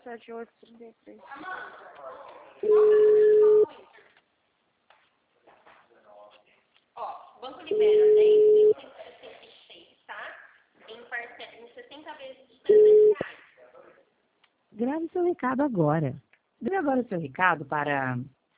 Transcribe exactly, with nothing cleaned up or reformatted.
sete oito trinta e três. Ó, o banco libera dez mil cento e sessenta e seis, tá? Em, parcela, em sessenta vezes de trezentos reais. Grave seu recado agora. Grave agora seu recado para